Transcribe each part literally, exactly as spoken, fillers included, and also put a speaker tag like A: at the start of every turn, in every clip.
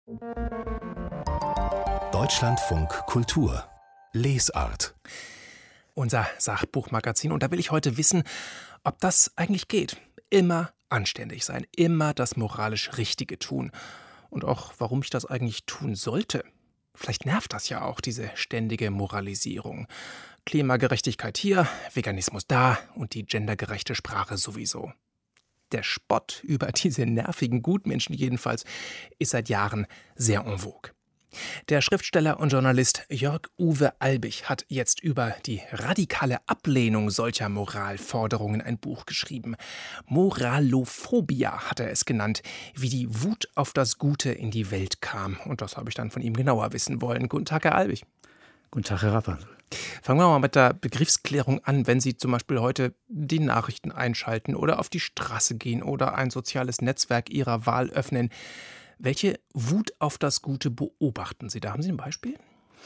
A: Deutschlandfunk Kultur Lesart.
B: Unser Sachbuchmagazin. Und da will ich heute wissen, ob das eigentlich geht. Immer anständig sein, immer das moralisch Richtige tun. Und auch, warum ich das eigentlich tun sollte. Vielleicht nervt das ja auch, diese ständige Moralisierung. Klimagerechtigkeit hier, Veganismus da und die gendergerechte Sprache sowieso. Der Spott über diese nervigen Gutmenschen jedenfalls ist seit Jahren sehr en vogue. Der Schriftsteller und Journalist Jörg-Uwe Albig hat jetzt über die radikale Ablehnung solcher Moralforderungen ein Buch geschrieben. Moralophobia hat er es genannt, wie die Wut auf das Gute in die Welt kam. Und das habe ich dann von ihm genauer wissen wollen. Guten Tag, Herr Albig.
C: Guten Tag, Herr Rappert.
B: Fangen wir mal mit der Begriffsklärung an. Wenn Sie zum Beispiel heute die Nachrichten einschalten oder auf die Straße gehen oder ein soziales Netzwerk Ihrer Wahl öffnen, welche Wut auf das Gute beobachten Sie da? Haben Sie ein Beispiel?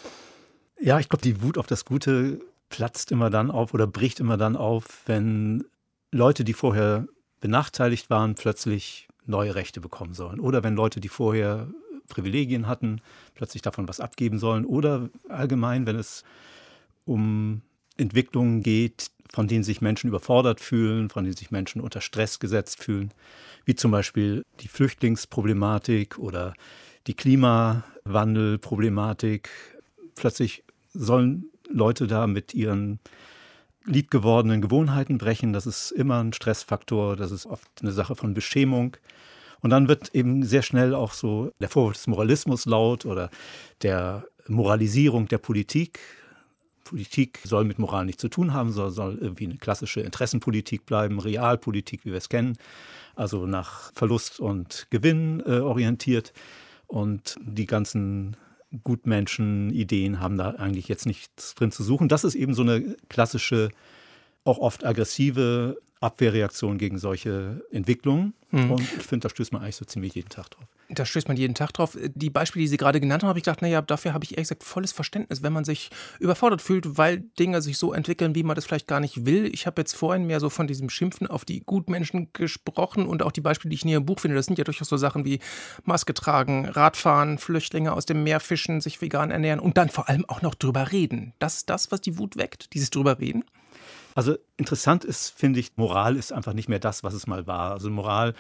C: Ja, ich glaube, die Wut auf das Gute platzt immer dann auf oder bricht immer dann auf, wenn Leute, die vorher benachteiligt waren, plötzlich neue Rechte bekommen sollen. Oder wenn Leute, die vorher Privilegien hatten, plötzlich davon was abgeben sollen. Oder allgemein, wenn es um Entwicklungen geht, von denen sich Menschen überfordert fühlen, von denen sich Menschen unter Stress gesetzt fühlen, wie zum Beispiel die Flüchtlingsproblematik oder die Klimawandelproblematik. Plötzlich sollen Leute da mit ihren liebgewordenen Gewohnheiten brechen. Das ist immer ein Stressfaktor, das ist oft eine Sache von Beschämung. Und dann wird eben sehr schnell auch so der Vorwurf des Moralismus laut oder der Moralisierung der Politik. Politik soll mit Moral nichts zu tun haben, soll, soll irgendwie eine klassische Interessenpolitik bleiben, Realpolitik, wie wir es kennen, also nach Verlust und Gewinn äh, orientiert. Und die ganzen Gutmenschen-Ideen haben da eigentlich jetzt nichts drin zu suchen. Das ist eben so eine klassische, auch oft aggressive Abwehrreaktion gegen solche Entwicklungen. Hm. Und ich finde, da stößt man eigentlich so ziemlich jeden Tag drauf.
B: Da stößt man jeden Tag drauf. Die Beispiele, die Sie gerade genannt haben, habe ich gedacht, naja, dafür habe ich ehrlich gesagt volles Verständnis, wenn man sich überfordert fühlt, weil Dinge sich so entwickeln, wie man das vielleicht gar nicht will. Ich habe jetzt vorhin mehr so von diesem Schimpfen auf die Gutmenschen gesprochen und auch die Beispiele, die ich in Ihrem Buch finde, das sind ja durchaus so Sachen wie Maske tragen, Radfahren, Flüchtlinge aus dem Meer fischen, sich vegan ernähren und dann vor allem auch noch drüber reden. Das ist das, was die Wut weckt, dieses drüber reden?
C: Also interessant ist, finde ich, Moral ist einfach nicht mehr das, was es mal war. Also Moral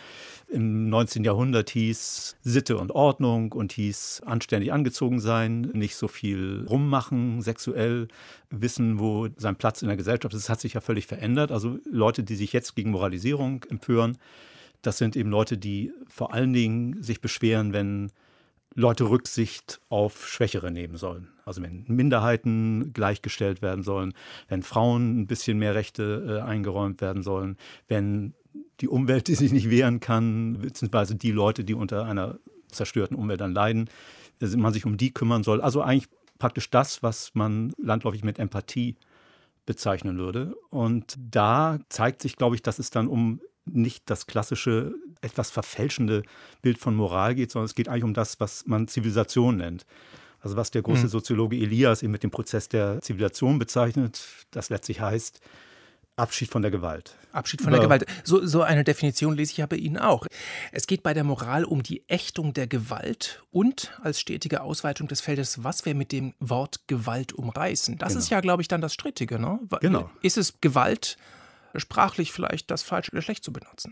C: im neunzehnten Jahrhundert hieß Sitte und Ordnung und hieß anständig angezogen sein, nicht so viel rummachen, sexuell wissen, wo sein Platz in der Gesellschaft ist. Das hat sich ja völlig verändert. Also Leute, die sich jetzt gegen Moralisierung empören, das sind eben Leute, die vor allen Dingen sich beschweren, wenn Leute Rücksicht auf Schwächere nehmen sollen. Also wenn Minderheiten gleichgestellt werden sollen, wenn Frauen ein bisschen mehr Rechte äh, eingeräumt werden sollen, wenn die Umwelt, die sich nicht wehren kann, beziehungsweise die Leute, die unter einer zerstörten Umwelt dann leiden, dass man sich um die kümmern soll. Also eigentlich praktisch das, was man landläufig mit Empathie bezeichnen würde. Und da zeigt sich, glaube ich, dass es dann um nicht das klassische, etwas verfälschende Bild von Moral geht, sondern es geht eigentlich um das, was man Zivilisation nennt. Also was der große Soziologe Elias eben mit dem Prozess der Zivilisation bezeichnet, das letztlich heißt Abschied von der Gewalt.
B: Abschied von der Gewalt. So, so eine Definition lese ich ja bei Ihnen auch. Es geht bei der Moral um die Ächtung der Gewalt und als stetige Ausweitung des Feldes, was wir mit dem Wort Gewalt umreißen. Das
C: Genau.
B: ist ja, glaube ich, dann das Strittige, ne?
C: Genau.
B: Ist es Gewalt, sprachlich vielleicht das falsche Geschlecht zu benutzen?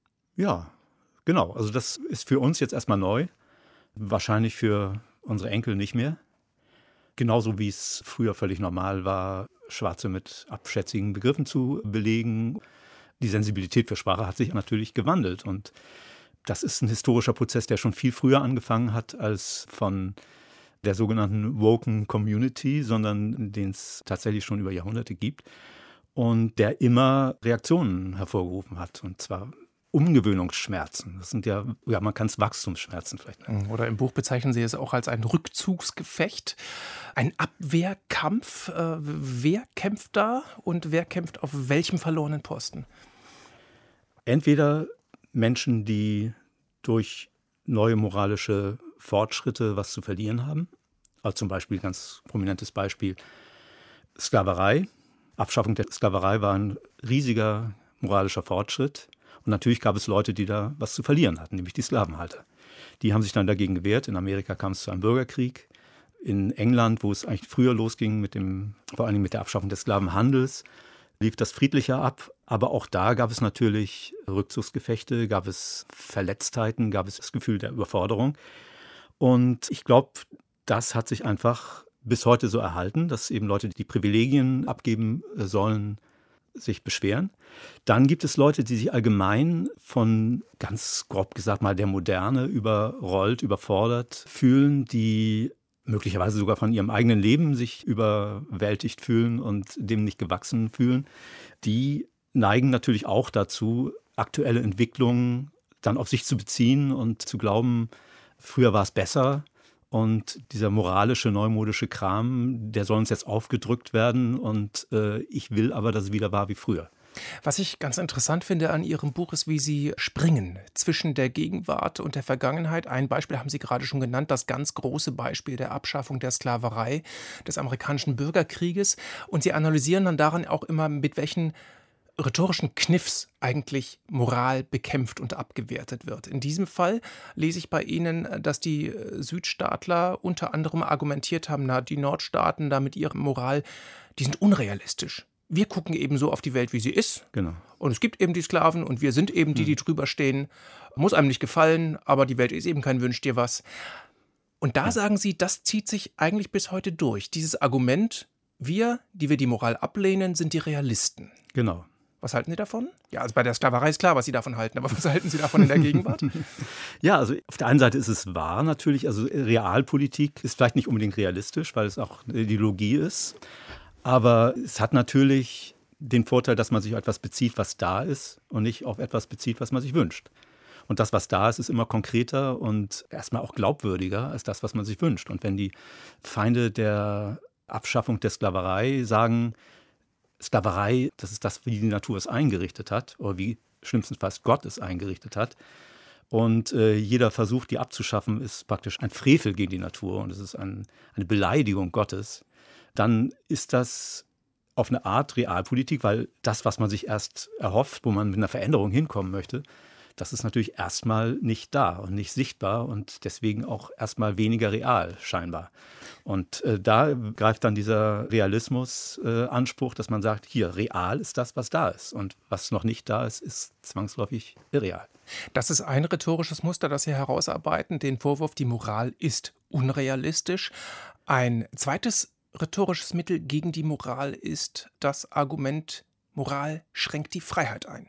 C: Ja, genau. Also das ist für uns jetzt erstmal neu. Wahrscheinlich für unsere Enkel nicht mehr. Genauso wie es früher völlig normal war, Schwarze mit abschätzigen Begriffen zu belegen. Die Sensibilität für Sprache hat sich natürlich gewandelt. Und das ist ein historischer Prozess, der schon viel früher angefangen hat als von der sogenannten woken Community, sondern den es tatsächlich schon über Jahrhunderte gibt. Und der immer Reaktionen hervorgerufen hat. Und zwar Umgewöhnungsschmerzen. Das sind ja, ja man kann es Wachstumsschmerzen vielleicht nennen.
B: Oder im Buch bezeichnen Sie es auch als ein Rückzugsgefecht, ein Abwehrkampf. Äh, wer kämpft da und wer kämpft auf welchem verlorenen Posten?
C: Entweder Menschen, die durch neue moralische Fortschritte was zu verlieren haben. Also zum Beispiel, ganz prominentes Beispiel, Sklaverei. Abschaffung der Sklaverei war ein riesiger moralischer Fortschritt. Und natürlich gab es Leute, die da was zu verlieren hatten, nämlich die Sklavenhalter. Die haben sich dann dagegen gewehrt. In Amerika kam es zu einem Bürgerkrieg. In England, wo es eigentlich früher losging, mit dem, vor allem mit der Abschaffung des Sklavenhandels, lief das friedlicher ab. Aber auch da gab es natürlich Rückzugsgefechte, gab es Verletztheiten, gab es das Gefühl der Überforderung. Und ich glaube, das hat sich einfach bis heute so erhalten, dass eben Leute, die Privilegien abgeben sollen, sich beschweren. Dann gibt es Leute, die sich allgemein von, ganz grob gesagt mal, der Moderne überrollt, überfordert fühlen, die möglicherweise sogar von ihrem eigenen Leben sich überwältigt fühlen und dem nicht gewachsen fühlen. Die neigen natürlich auch dazu, aktuelle Entwicklungen dann auf sich zu beziehen und zu glauben, früher war es besser. Und dieser moralische, neumodische Kram, der soll uns jetzt aufgedrückt werden. Und äh, ich will aber, dass es wieder war wie früher.
B: Was ich ganz interessant finde an Ihrem Buch ist, wie Sie springen zwischen der Gegenwart und der Vergangenheit. Ein Beispiel haben Sie gerade schon genannt, das ganz große Beispiel der Abschaffung der Sklaverei des amerikanischen Bürgerkrieges. Und Sie analysieren dann daran auch immer, mit welchen rhetorischen Kniffs eigentlich Moral bekämpft und abgewertet wird. In diesem Fall lese ich bei Ihnen, dass die Südstaatler unter anderem argumentiert haben, na, die Nordstaaten da mit ihrer Moral, die sind unrealistisch. Wir gucken eben so auf die Welt, wie sie ist.
C: Genau.
B: Und es gibt eben die Sklaven und wir sind eben die, die drüber stehen. Muss einem nicht gefallen, aber die Welt ist eben kein Wünsch dir was. Und da ja. sagen Sie, das zieht sich eigentlich bis heute durch. Dieses Argument, wir, die wir die Moral ablehnen, sind die Realisten.
C: Genau.
B: Was halten Sie davon? Ja, also bei der Sklaverei ist klar, was Sie davon halten, aber was halten Sie davon in der Gegenwart?
C: Ja, also auf der einen Seite ist es wahr natürlich, also Realpolitik ist vielleicht nicht unbedingt realistisch, weil es auch eine Ideologie ist, aber es hat natürlich den Vorteil, dass man sich auf etwas bezieht, was da ist und nicht auf etwas bezieht, was man sich wünscht. Und das, was da ist, ist immer konkreter und erstmal auch glaubwürdiger als das, was man sich wünscht. Und wenn die Feinde der Abschaffung der Sklaverei sagen, Sklaverei, das ist das, wie die Natur es eingerichtet hat, oder wie schlimmstenfalls Gott es eingerichtet hat. Und äh, jeder Versuch, die abzuschaffen, ist praktisch ein Frevel gegen die Natur und es ist ein, eine Beleidigung Gottes. Dann ist das auf eine Art Realpolitik, weil das, was man sich erst erhofft, wo man mit einer Veränderung hinkommen möchte, das ist natürlich erstmal nicht da und nicht sichtbar und deswegen auch erstmal weniger real scheinbar. Und äh, da greift dann dieser Realismus-Anspruch, äh, dass man sagt, hier, real ist das, was da ist. Und was noch nicht da ist, ist zwangsläufig irreal.
B: Das ist ein rhetorisches Muster, das Sie herausarbeiten, den Vorwurf, die Moral ist unrealistisch. Ein zweites rhetorisches Mittel gegen die Moral ist das Argument, Moral schränkt die Freiheit ein.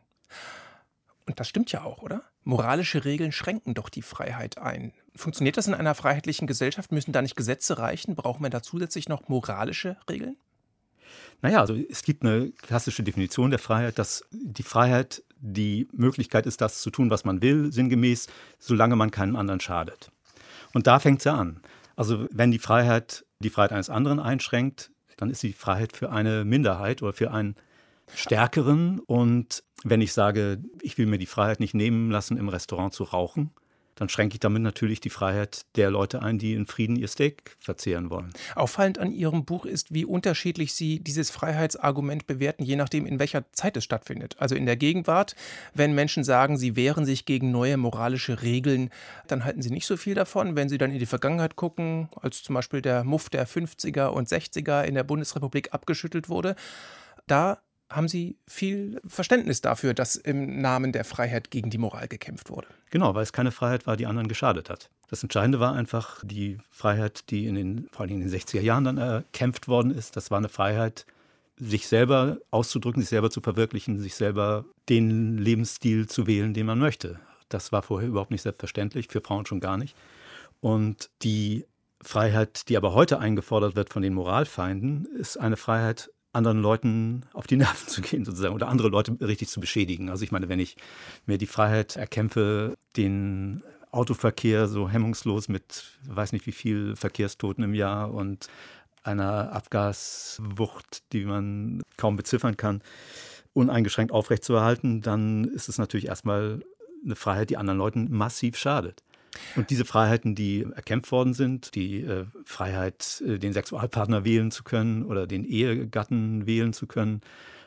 B: Und das stimmt ja auch, oder? Moralische Regeln schränken doch die Freiheit ein. Funktioniert das in einer freiheitlichen Gesellschaft? Müssen da nicht Gesetze reichen? Brauchen wir da zusätzlich noch moralische Regeln?
C: Naja, also es gibt eine klassische Definition der Freiheit, dass die Freiheit die Möglichkeit ist, das zu tun, was man will, sinngemäß, solange man keinem anderen schadet. Und da fängt es ja an. Also wenn die Freiheit die Freiheit eines anderen einschränkt, dann ist die Freiheit für eine Minderheit oder für einen Stärkeren. Und wenn ich sage, ich will mir die Freiheit nicht nehmen lassen, im Restaurant zu rauchen, dann schränke ich damit natürlich die Freiheit der Leute ein, die in Frieden ihr Steak verzehren wollen.
B: Auffallend an Ihrem Buch ist, wie unterschiedlich Sie dieses Freiheitsargument bewerten, je nachdem, in welcher Zeit es stattfindet. Also in der Gegenwart, wenn Menschen sagen, sie wehren sich gegen neue moralische Regeln, dann halten Sie nicht so viel davon. Wenn Sie dann in die Vergangenheit gucken, als zum Beispiel der Muff der fünfziger und sechziger in der Bundesrepublik abgeschüttelt wurde, da haben Sie viel Verständnis dafür, dass im Namen der Freiheit gegen die Moral gekämpft wurde?
C: Genau, weil es keine Freiheit war, die anderen geschadet hat. Das Entscheidende war einfach die Freiheit, die in den, vor allem in den sechziger Jahren dann erkämpft worden ist. Das war eine Freiheit, sich selber auszudrücken, sich selber zu verwirklichen, sich selber den Lebensstil zu wählen, den man möchte. Das war vorher überhaupt nicht selbstverständlich, für Frauen schon gar nicht. Und die Freiheit, die aber heute eingefordert wird von den Moralfeinden, ist eine Freiheit, anderen Leuten auf die Nerven zu gehen sozusagen oder andere Leute richtig zu beschädigen. Also ich meine, wenn ich mir die Freiheit erkämpfe, den Autoverkehr so hemmungslos mit weiß nicht wie viel Verkehrstoten im Jahr und einer Abgaswucht, die man kaum beziffern kann, uneingeschränkt aufrechtzuerhalten, dann ist es natürlich erstmal eine Freiheit, die anderen Leuten massiv schadet. Und diese Freiheiten, die erkämpft worden sind, die äh, Freiheit, äh, den Sexualpartner wählen zu können oder den Ehegatten wählen zu können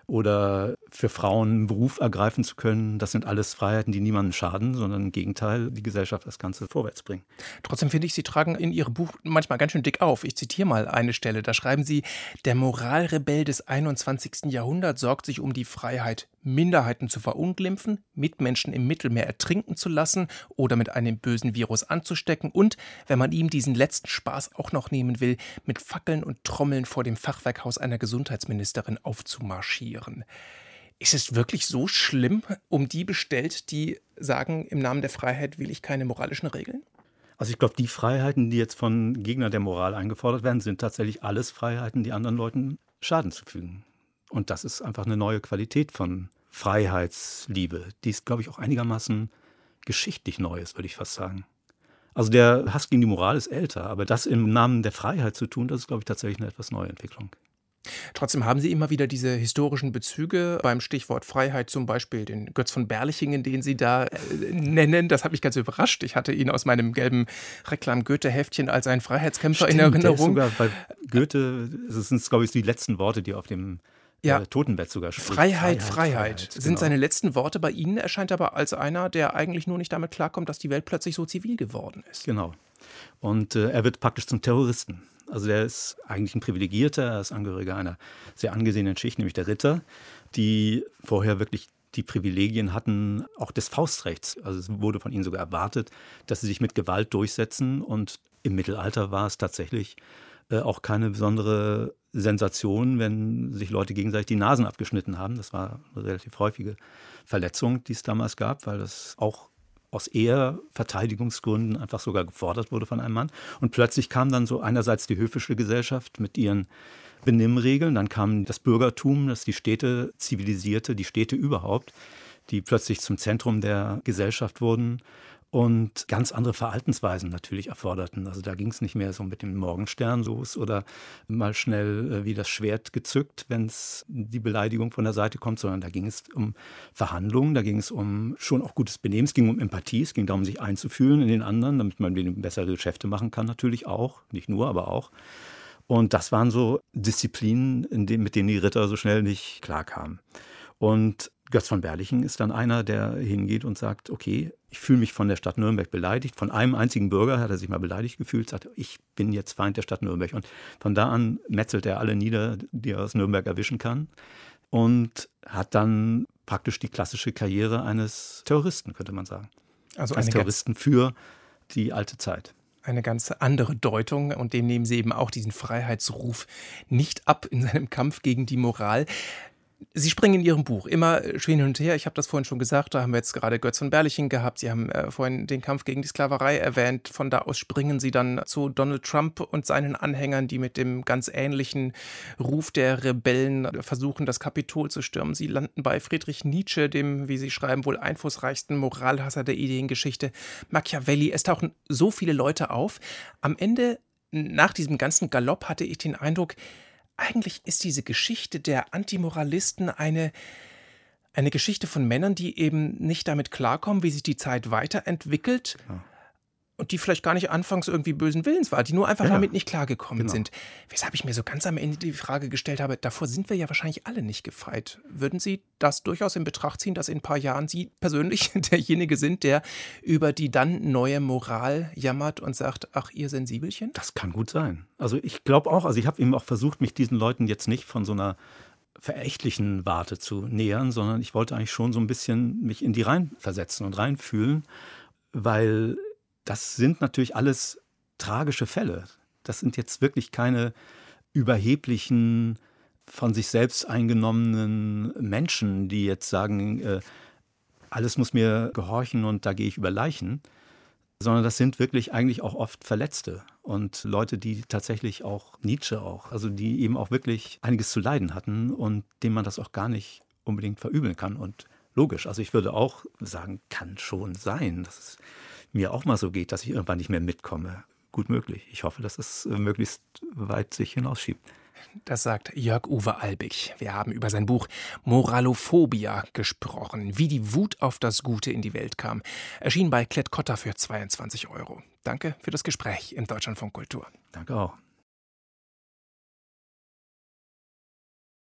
C: oder für Frauen einen Beruf ergreifen zu können. Das sind alles Freiheiten, die niemandem schaden, sondern im Gegenteil die Gesellschaft das Ganze vorwärts bringen.
B: Trotzdem finde ich, Sie tragen in Ihrem Buch manchmal ganz schön dick auf. Ich zitiere mal eine Stelle, da schreiben Sie: Der Moralrebell des einundzwanzigsten Jahrhunderts sorgt sich um die Freiheit, Minderheiten zu verunglimpfen, Mitmenschen im Mittelmeer ertrinken zu lassen oder mit einem bösen Virus anzustecken und, wenn man ihm diesen letzten Spaß auch noch nehmen will, mit Fackeln und Trommeln vor dem Fachwerkhaus einer Gesundheitsministerin aufzumarschieren. Ist es wirklich so schlimm um die bestellt, die sagen, im Namen der Freiheit will ich keine moralischen Regeln?
C: Also ich glaube, die Freiheiten, die jetzt von Gegnern der Moral eingefordert werden, sind tatsächlich alles Freiheiten, die anderen Leuten Schaden zufügen. Und das ist einfach eine neue Qualität von Freiheitsliebe, die ist, glaube ich, auch einigermaßen geschichtlich neu ist, würde ich fast sagen. Also der Hass gegen die Moral ist älter, aber das im Namen der Freiheit zu tun, das ist, glaube ich, tatsächlich eine etwas neue Entwicklung.
B: Trotzdem haben Sie immer wieder diese historischen Bezüge beim Stichwort Freiheit, zum Beispiel den Götz von Berlichingen, den Sie da äh, nennen. Das hat mich ganz überrascht. Ich hatte ihn aus meinem gelben Reklam-Goethe-Heftchen als einen Freiheitskämpfer
C: Stimmt,
B: in Erinnerung.
C: Der ist sogar bei Goethe, das sind, glaube ich, die letzten Worte, die auf dem
B: Ja.
C: äh, Totenbett sogar spricht.
B: Freiheit, Freiheit, Freiheit.
C: Freiheit,
B: sind
C: genau.
B: seine letzten Worte. Bei Ihnen erscheint er aber als einer, der eigentlich nur nicht damit klarkommt, dass die Welt plötzlich so zivil geworden ist.
C: Genau. Und äh, er wird praktisch zum Terroristen. Also der ist eigentlich ein Privilegierter, er ist Angehöriger einer sehr angesehenen Schicht, nämlich der Ritter, die vorher wirklich die Privilegien hatten, auch des Faustrechts. Also es wurde von ihnen sogar erwartet, dass sie sich mit Gewalt durchsetzen. Und im Mittelalter war es tatsächlich äh, auch keine besondere Sensation, wenn sich Leute gegenseitig die Nasen abgeschnitten haben. Das war eine relativ häufige Verletzung, die es damals gab, weil das auch aus eher Verteidigungsgründen einfach sogar gefordert wurde von einem Mann. Und plötzlich kam dann so einerseits die höfische Gesellschaft mit ihren Benimmregeln, dann kam das Bürgertum, das die Städte zivilisierte, die Städte überhaupt, die plötzlich zum Zentrum der Gesellschaft wurden und ganz andere Verhaltensweisen natürlich erforderten. Also da ging es nicht mehr so mit dem Morgenstern los oder mal schnell äh, wie das Schwert gezückt, wenn es die Beleidigung von der Seite kommt, sondern da ging es um Verhandlungen, da ging es um schon auch gutes Benehmen, es ging um Empathie, es ging darum, sich einzufühlen in den anderen, damit man mit denen bessere Geschäfte machen kann natürlich auch, nicht nur, aber auch. Und das waren so Disziplinen, in denen, mit denen die Ritter so schnell nicht klarkamen. Und Götz von Berlichingen ist dann einer, der hingeht und sagt, okay, ich fühle mich von der Stadt Nürnberg beleidigt. Von einem einzigen Bürger hat er sich mal beleidigt gefühlt, sagt, ich bin jetzt Feind der Stadt Nürnberg. Und von da an metzelt er alle nieder, die er aus Nürnberg erwischen kann. Und hat dann praktisch die klassische Karriere eines Terroristen, könnte man sagen.
B: Also
C: Als
B: eine
C: Terroristen für die alte Zeit.
B: Eine ganz andere Deutung und dem nehmen Sie eben auch diesen Freiheitsruf nicht ab in seinem Kampf gegen die Moral. Sie springen in Ihrem Buch immer schön hin und her. Ich habe das vorhin schon gesagt, da haben wir jetzt gerade Götz von Berlichingen gehabt. Sie haben äh, vorhin den Kampf gegen die Sklaverei erwähnt. Von da aus springen Sie dann zu Donald Trump und seinen Anhängern, die mit dem ganz ähnlichen Ruf der Rebellen versuchen, das Kapitol zu stürmen. Sie landen bei Friedrich Nietzsche, dem, wie Sie schreiben, wohl einflussreichsten Moralhasser der Ideengeschichte. Machiavelli. Es tauchen so viele Leute auf. Am Ende, nach diesem ganzen Galopp, hatte ich den Eindruck, eigentlich ist diese Geschichte der Antimoralisten eine, eine Geschichte von Männern, die eben nicht damit klarkommen, wie sich die Zeit weiterentwickelt
C: Ja.
B: und die vielleicht gar nicht anfangs irgendwie bösen Willens war, die nur einfach
C: Ja,
B: damit nicht klargekommen
C: genau.
B: sind. Weshalb ich mir so ganz am Ende die Frage gestellt habe, davor sind wir ja wahrscheinlich alle nicht gefeit. Würden Sie das durchaus in Betracht ziehen, dass in ein paar Jahren Sie persönlich derjenige sind, der über die dann neue Moral jammert und sagt, ach, ihr Sensibelchen?
C: Das kann gut sein. Also ich glaube auch, also ich habe eben auch versucht, mich diesen Leuten jetzt nicht von so einer verächtlichen Warte zu nähern, sondern ich wollte eigentlich schon so ein bisschen mich in die reinversetzen und reinfühlen, weil das sind natürlich alles tragische Fälle. Das sind jetzt wirklich keine überheblichen, von sich selbst eingenommenen Menschen, die jetzt sagen, äh, alles muss mir gehorchen und da gehe ich über Leichen, sondern das sind wirklich eigentlich auch oft Verletzte und Leute, die tatsächlich auch, Nietzsche auch, also die eben auch wirklich einiges zu leiden hatten und denen man das auch gar nicht unbedingt verübeln kann. Und logisch, also ich würde auch sagen, kann schon sein, dass es mir auch mal so geht, dass ich irgendwann nicht mehr mitkomme. Gut möglich. Ich hoffe, dass es möglichst weit sich hinausschiebt.
B: Das sagt Jörg-Uwe Albig. Wir haben über sein Buch Moralophobia gesprochen, wie die Wut auf das Gute in die Welt kam. Erschien bei Klett-Cotta für zweiundzwanzig Euro. Danke für das Gespräch im Deutschlandfunk Kultur.
C: Danke auch.